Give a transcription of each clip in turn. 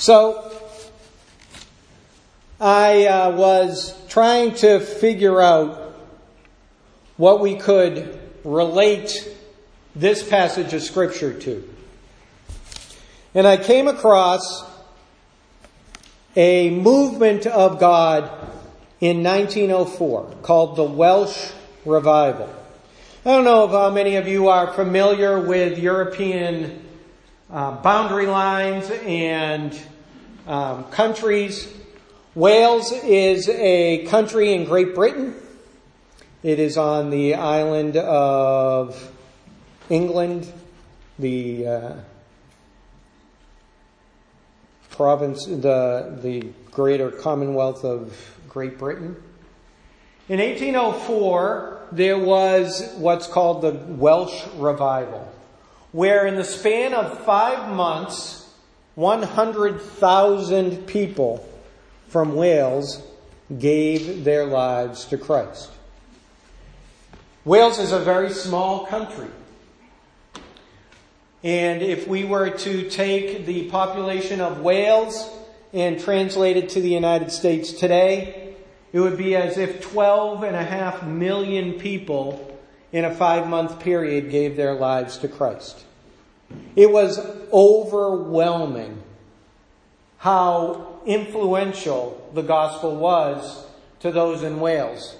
So, I was trying to figure out what we could relate this passage of Scripture to. And I came across a movement of God in 1904 called the Welsh Revival. I don't know how many of you are familiar with European boundary lines and countries. Wales is a country in Great Britain. It is on the island of England, the province, the greater Commonwealth of Great Britain. In 1804, there was what's called the Welsh Revival, where in the span of 5 months, 100,000 people from Wales gave their lives to Christ. Wales is a very small country. And if we were to take the population of Wales and translate it to the United States today, it would be as if 12.5 million people in a 5-month period gave their lives to Christ. It was overwhelming how influential the gospel was to those in Wales.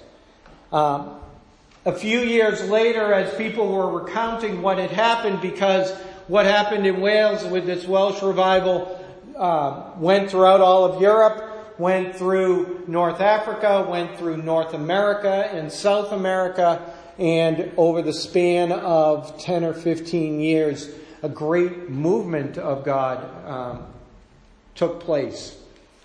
A few years later, as people were recounting what had happened, because what happened in Wales with this Welsh revival went throughout all of Europe, went through North Africa, went through North America and South America, and over the span of 10 or 15 years, a great movement of God took place.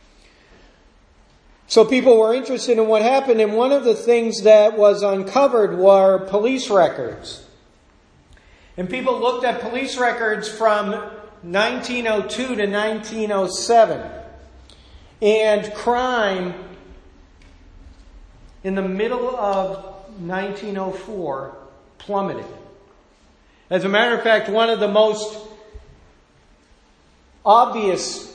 So people were interested in what happened, and one of the things that was uncovered were police records. And people looked at police records from 1902 to 1907. And crime in the middle of 1904 plummeted. As a matter of fact, one of the most obvious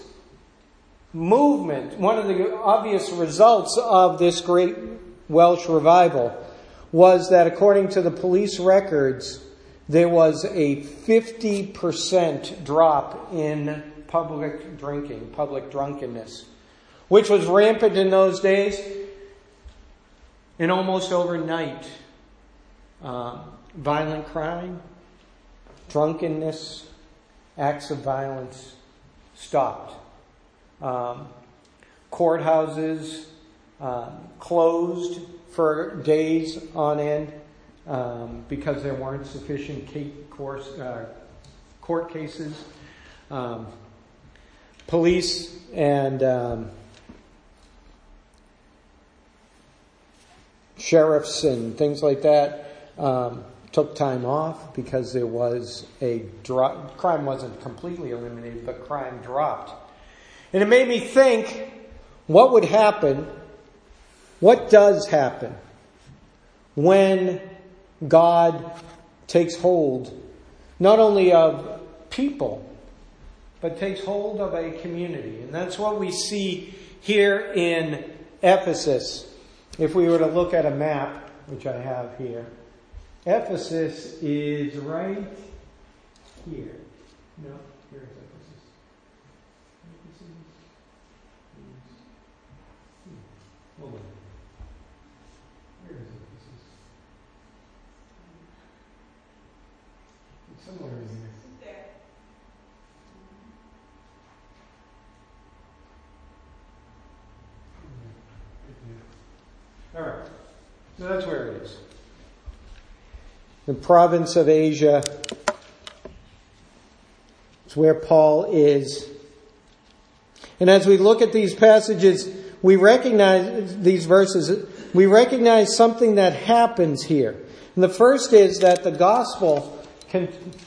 one of the obvious results of this great Welsh revival was that according to the police records, there was a 50% drop in public drunkenness, which was rampant in those days. And almost overnight, violent crime, drunkenness, acts of violence stopped. Courthouses closed for days on end because there weren't sufficient court cases. Police and sheriffs and things like that took time off because there was a drop. Crime wasn't completely eliminated, but crime dropped. And it made me think, what would happen, what does happen when God takes hold not only of people, but takes hold of a community? And that's what we see here in Ephesus. If we were to look at a map, which I have here, Ephesus is right here. No, here's Ephesus. Hold on. Where is Ephesus? It's somewhere in here. All right. So that's where it is. The province of Asia. It's where Paul is. And as we look at these passages, we recognize these verses. We recognize something that happens here. And the first is that the gospel can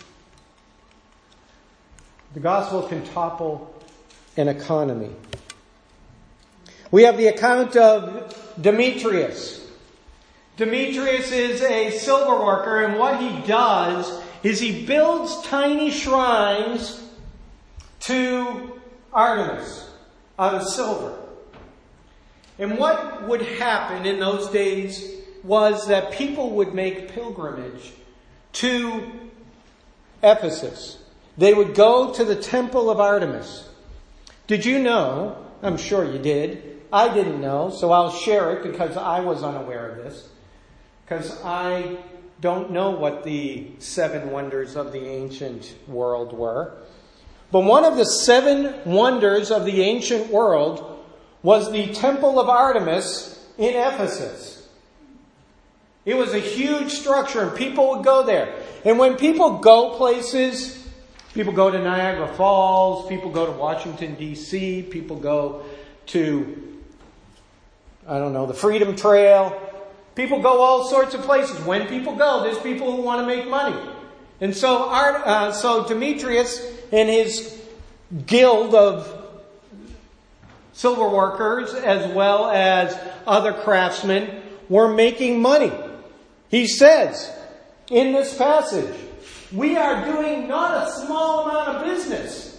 topple an economy. We have the account of Demetrius. Demetrius is a silver worker, and what he does is he builds tiny shrines to Artemis out of silver. And what would happen in those days was that people would make pilgrimage to Ephesus. They would go to the temple of Artemis. Did you know? I'm sure you did. I didn't know, so I'll share it because I was unaware of this. Because I don't know what the 7 wonders of the ancient world were. But one of the 7 wonders of the ancient world was the Temple of Artemis in Ephesus. It was a huge structure and people would go there. And when people go places, people go to Niagara Falls, people go to Washington, D.C., people go to, the Freedom Trail. People go all sorts of places. When people go, there's people who want to make money. And so Demetrius and his guild of silver workers, as well as other craftsmen, were making money. He says in this passage, we are doing not a small amount of business.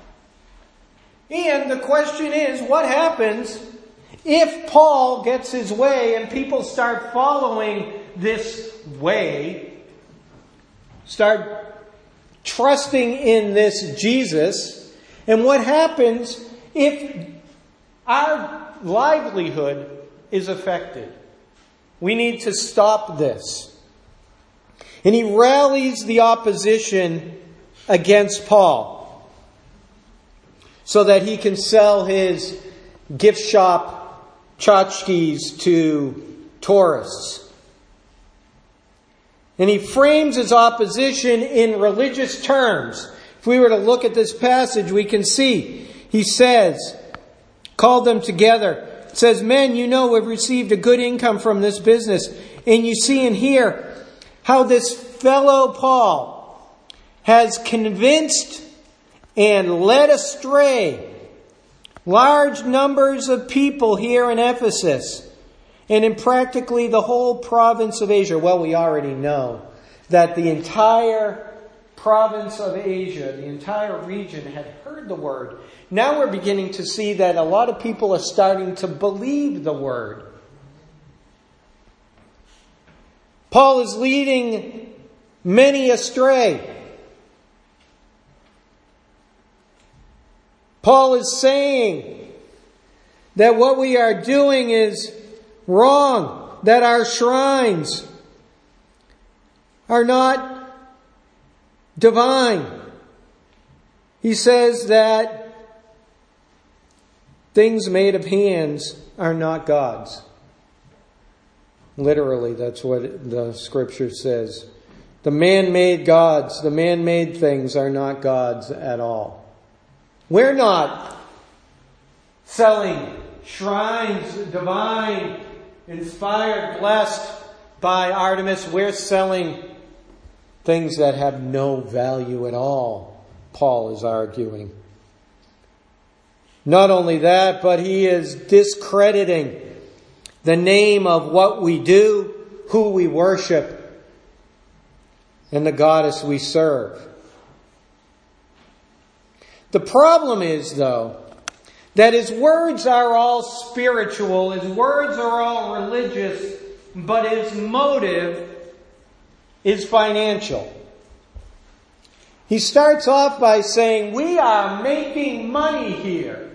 And the question is, what happens if Paul gets his way and people start following this way, start trusting in this Jesus, and what happens if our livelihood is affected? We need to stop this. And he rallies the opposition against Paul so that he can sell his gift shop tchotchkes to tourists. And he frames his opposition in religious terms. If we were to look at this passage, we can see he says, called them together. It says, men, you know we've received a good income from this business. And you see and hear how this fellow Paul has convinced and led astray large numbers of people here in Ephesus and in practically the whole province of Asia. Well, we already know that the entire province of Asia, the entire region, had heard the word. Now we're beginning to see that a lot of people are starting to believe the word. Paul is leading many astray. Paul is saying that what we are doing is wrong, that our shrines are not divine. He says that things made of hands are not gods. Literally, that's what the scripture says. The man-made gods, the man-made things are not gods at all. We're not selling shrines, divine, inspired, blessed by Artemis. We're selling things that have no value at all, Paul is arguing. Not only that, but he is discrediting the name of what we do, who we worship, and the goddess we serve. The problem is, though, that his words are all spiritual, his words are all religious, but his motive is financial. He starts off by saying, we are making money here.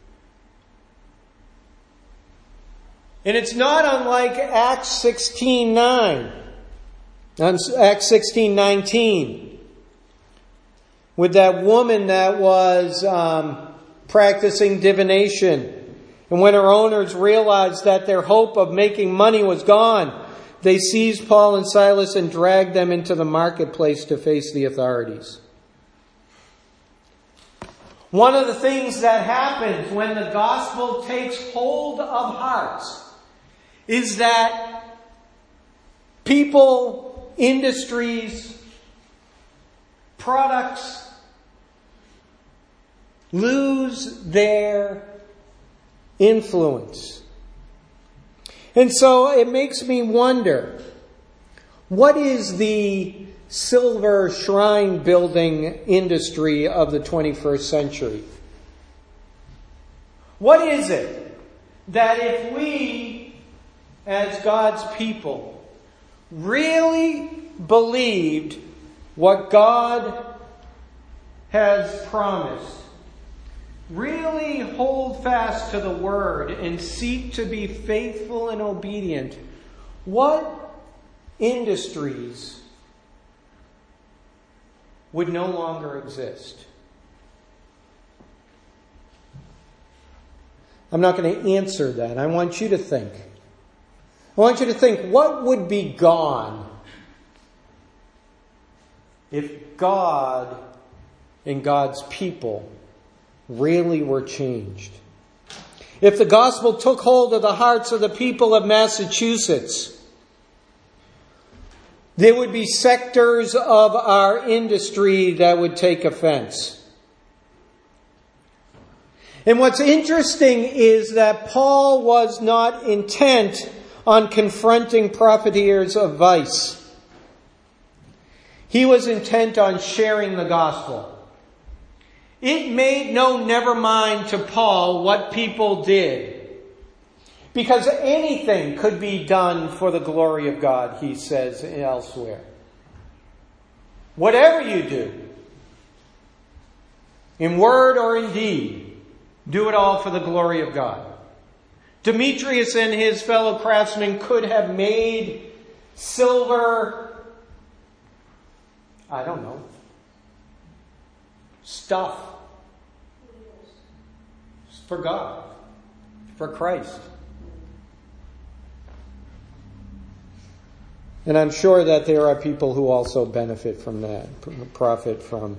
And it's not unlike Acts 16:9, Acts 16:19, with that woman that was practicing divination. And when her owners realized that their hope of making money was gone, they seized Paul and Silas and dragged them into the marketplace to face the authorities. One of the things that happens when the gospel takes hold of hearts is that people, industries, products lose their influence. And so it makes me wonder, what is the silver shrine building industry of the 21st century? What is it that if we, as God's people, really believed what God has promised, really hold fast to the Word and seek to be faithful and obedient, what industries would no longer exist? I'm not going to answer that. I want you to think. I want you to think, what would be gone if God and God's people really were changed? If the gospel took hold of the hearts of the people of Massachusetts, there would be sectors of our industry that would take offense. And what's interesting is that Paul was not intent on confronting profiteers of vice. He was intent on sharing the gospel. It made no never mind to Paul what people did, because anything could be done for the glory of God, he says elsewhere. Whatever you do, in word or in deed, do it all for the glory of God. Demetrius and his fellow craftsmen could have made silver, I don't know, stuff for God, for Christ. And I'm sure that there are people who also benefit from that, profit from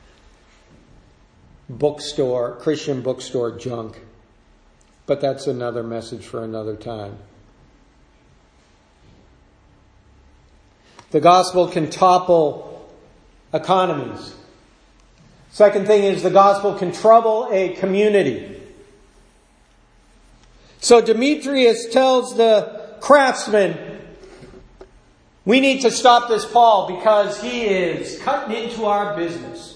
Christian bookstore junk. But that's another message for another time. The gospel can topple economies. Second thing is the gospel can trouble a community. So Demetrius tells the craftsmen, we need to stop this Paul because he is cutting into our business.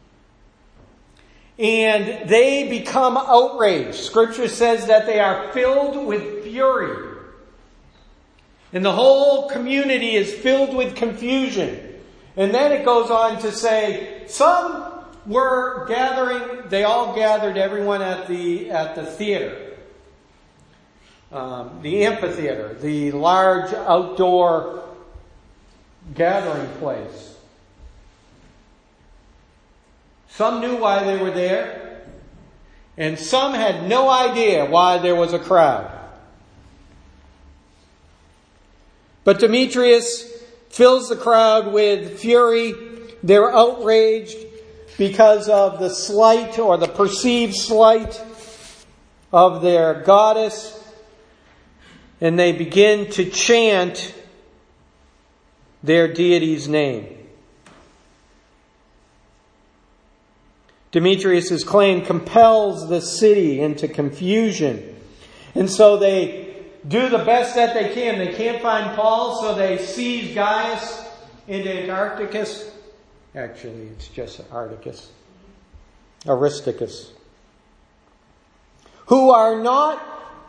And they become outraged. Scripture says that they are filled with fury. And the whole community is filled with confusion. And then it goes on to say, some were gathering, they all gathered, everyone at the theater. The amphitheater, the large outdoor gathering place. Some knew why they were there, and some had no idea why there was a crowd. But Demetrius fills the crowd with fury. They're outraged because of the slight or the perceived slight of their goddess, and they begin to chant their deity's name. Demetrius' claim compels the city into confusion. And so they do the best that they can. They can't find Paul, so they seize Gaius and Aristarchus. Actually, it's just Aristarchus. Who are not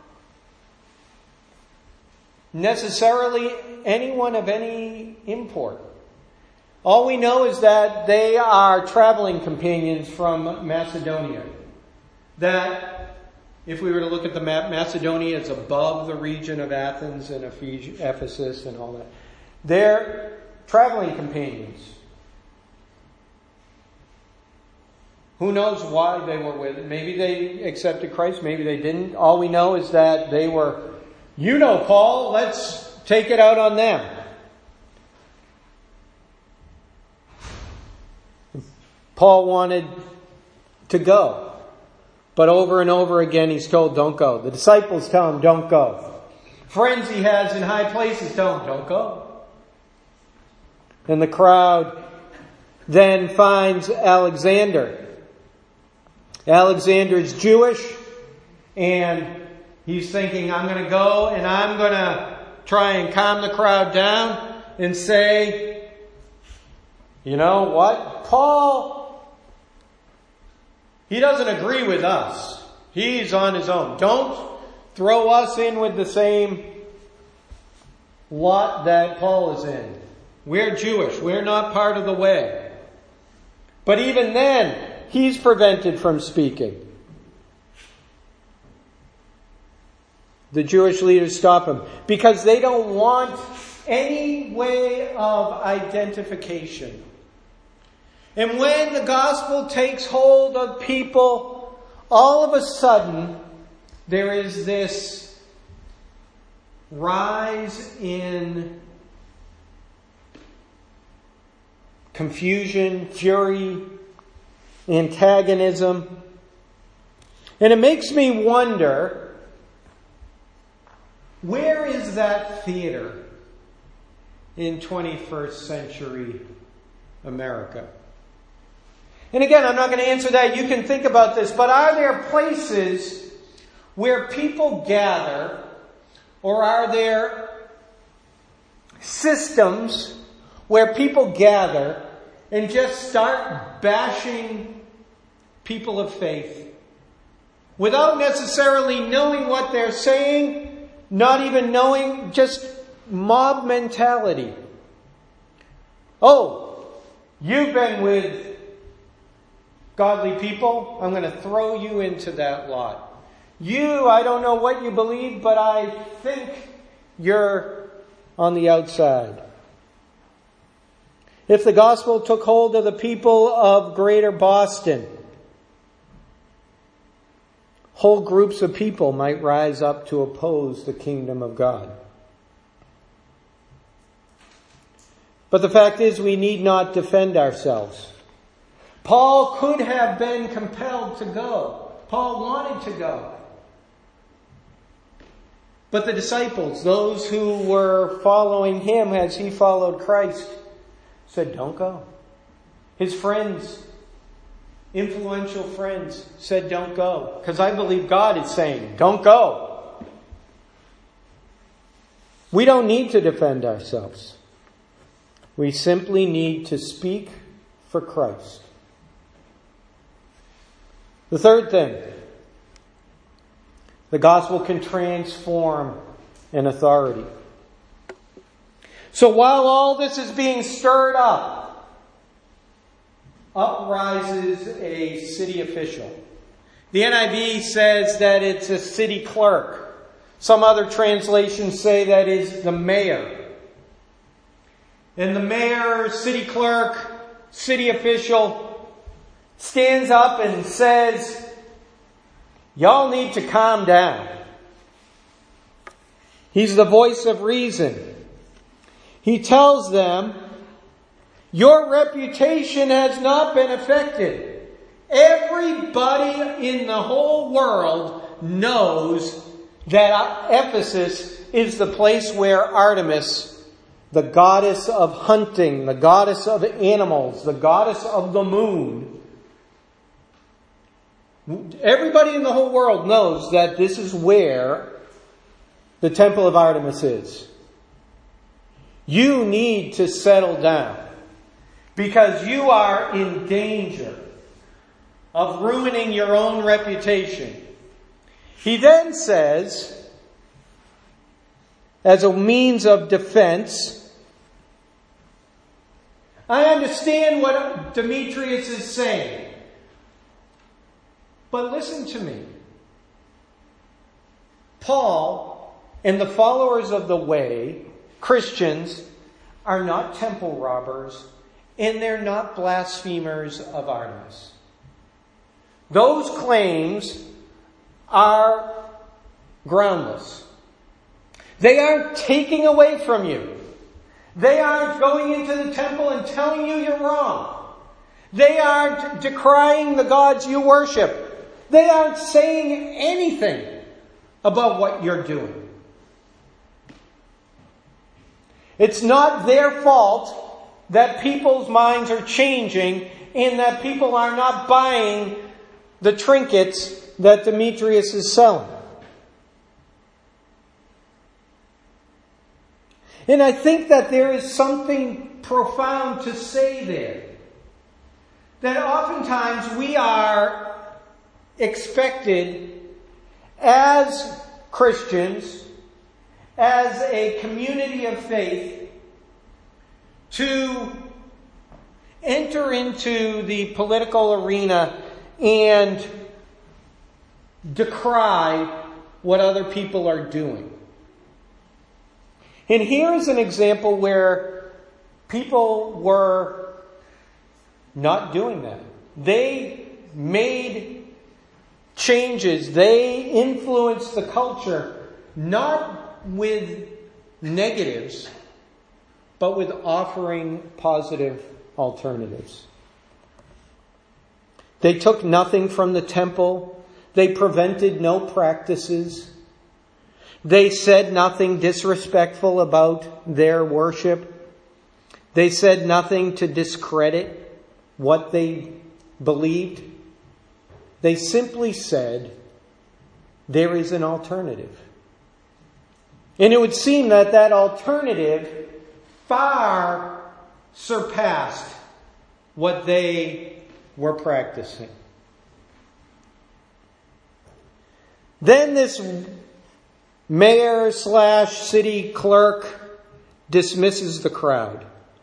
necessarily anyone of any import. All we know is that they are traveling companions from Macedonia. That, if we were to look at the map, Macedonia is above the region of Athens and Ephesus and all that. They're traveling companions. Who knows why they were with it? Maybe they accepted Christ, maybe they didn't. All we know is that they were, Paul, let's take it out on them. Paul wanted to go. But over and over again he's told, don't go. The disciples tell him, don't go. Friends he has in high places tell him, don't go. And the crowd then finds Alexander. Alexander's Jewish, and he's thinking, I'm going to go and I'm going to try and calm the crowd down and say, you know what? Paul, he doesn't agree with us. He's on his own. Don't throw us in with the same lot that Paul is in. We're Jewish. We're not part of the way. But even then, he's prevented from speaking. The Jewish leaders stop him because they don't want any way of identification. And when the gospel takes hold of people, all of a sudden, there is this rise in confusion, fury, antagonism. And it makes me wonder, where is that theater in 21st century America? And again, I'm not going to answer that. You can think about this. But are there places where people gather, or are there systems where people gather and just start bashing people of faith without necessarily knowing what they're saying, not even knowing, just mob mentality? Oh, you've been with godly people, I'm going to throw you into that lot. You, I don't know what you believe, but I think you're on the outside. If the gospel took hold of the people of Greater Boston, whole groups of people might rise up to oppose the kingdom of God. But the fact is, we need not defend ourselves. Paul could have been compelled to go. Paul wanted to go. But the disciples, those who were following him as he followed Christ, said, don't go. His friends, influential friends, said, don't go. Because I believe God is saying, don't go. We don't need to defend ourselves. We simply need to speak for Christ. The third thing, the gospel can transform an authority. So while all this is being stirred up rises a city official. The NIV says that it's a city clerk. Some other translations say that is the mayor. And the mayor, city clerk, city official stands up and says, y'all need to calm down. He's the voice of reason. He tells them, your reputation has not been affected. Everybody in the whole world knows that Ephesus is the place where Artemis, the goddess of hunting, the goddess of animals, the goddess of the moon, everybody in the whole world knows that this is where the temple of Artemis is. You need to settle down because you are in danger of ruining your own reputation. He then says, as a means of defense, I understand what Demetrius is saying. But listen to me. Paul and the followers of the way, Christians, are not temple robbers and they're not blasphemers of Artemis. Those claims are groundless. They aren't taking away from you. They aren't going into the temple and telling you you're wrong. They aren't decrying the gods you worship. They aren't saying anything about what you're doing. It's not their fault that people's minds are changing and that people are not buying the trinkets that Demetrius is selling. And I think that there is something profound to say there. That oftentimes we are expected as Christians, as a community of faith, to enter into the political arena and decry what other people are doing. And here's an example where people were not doing that. They made changes. They influenced the culture, not with negatives, but with offering positive alternatives. They took nothing from the temple. They prevented no practices. They said nothing disrespectful about their worship. They said nothing to discredit what they believed. They simply said, there is an alternative. And it would seem that that alternative far surpassed what they were practicing. Then this mayor/city clerk dismisses the crowd,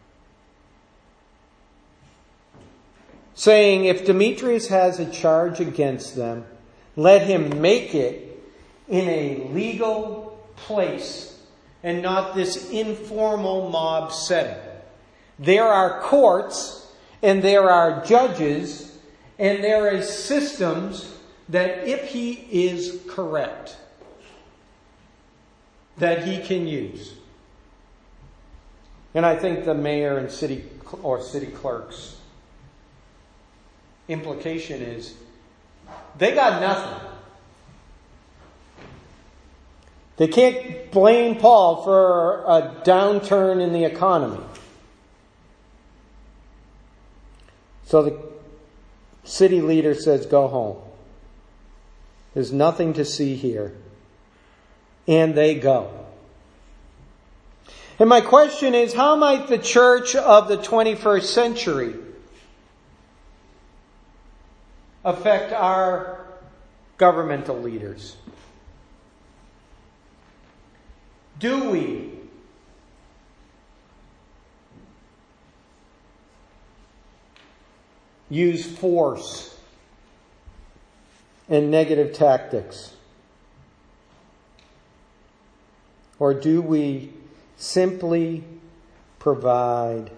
saying, if Demetrius has a charge against them, let him make it in a legal place and not this informal mob setting. There are courts and there are judges and there are systems that if he is correct, that he can use. And I think the mayor and city clerks' implication is they got nothing. They can't blame Paul for a downturn in the economy. So the city leader says, go home. There's nothing to see here. And they go. And my question is, how might the church of the 21st century affect our governmental leaders? Do we use force and negative tactics? Or do we simply provide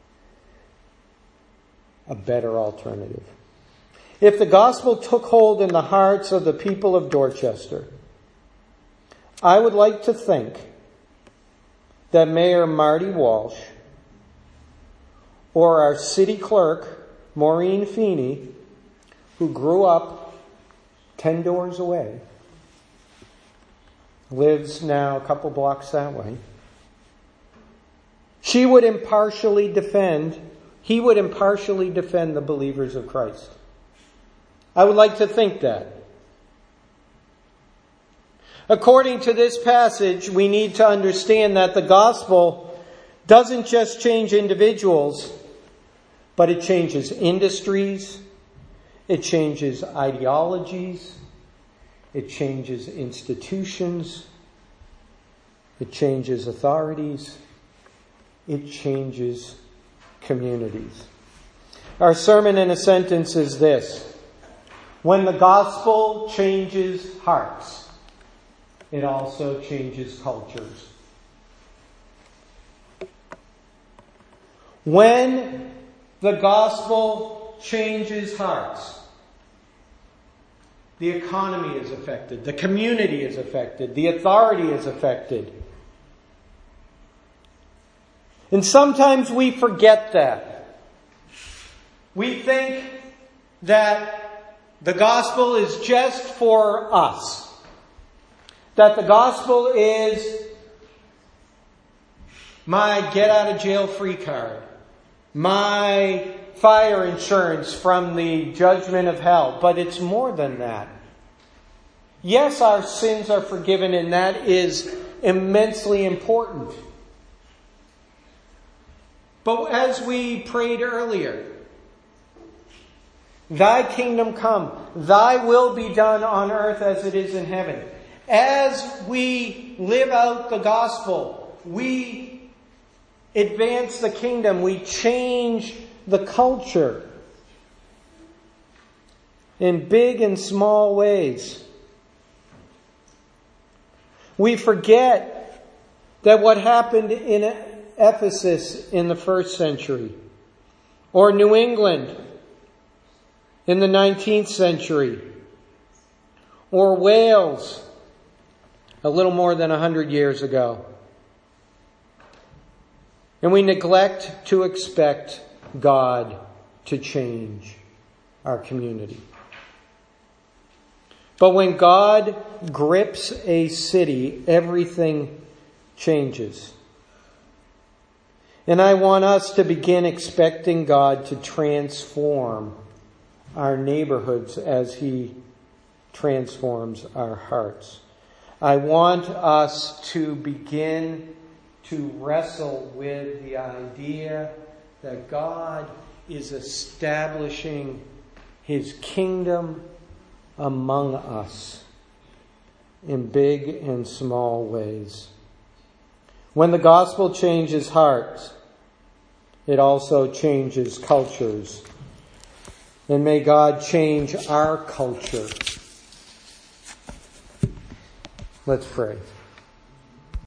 a better alternative? If the gospel took hold in the hearts of the people of Dorchester, I would like to think that Mayor Marty Walsh or our city clerk, Maureen Feeney, who grew up 10 doors away, lives now a couple blocks that way, he would impartially defend the believers of Christ. I would like to think that. According to this passage, we need to understand that the gospel doesn't just change individuals, but it changes industries, it changes ideologies, it changes institutions, it changes authorities, it changes communities. Our sermon in a sentence is this: when the gospel changes hearts, it also changes cultures. When the gospel changes hearts, the economy is affected, the community is affected, the authority is affected. And sometimes we forget that. We think that the gospel is just for us. That the gospel is my get out of jail free card, my fire insurance from the judgment of hell. But it's more than that. Yes, our sins are forgiven, and that is immensely important. But as we prayed earlier, Thy kingdom come. Thy will be done on earth as it is in heaven. As we live out the gospel, we advance the kingdom. We change the culture in big and small ways. We forget that what happened in Ephesus in the 1st century, or New England in the 19th century, or Wales a little more than 100 years ago. And we neglect to expect God to change our community. But when God grips a city, everything changes. And I want us to begin expecting God to transform our neighborhoods as He transforms our hearts. I want us to begin to wrestle with the idea that God is establishing His kingdom among us in big and small ways. When the gospel changes hearts, it also changes cultures. And may God change our culture. Let's pray.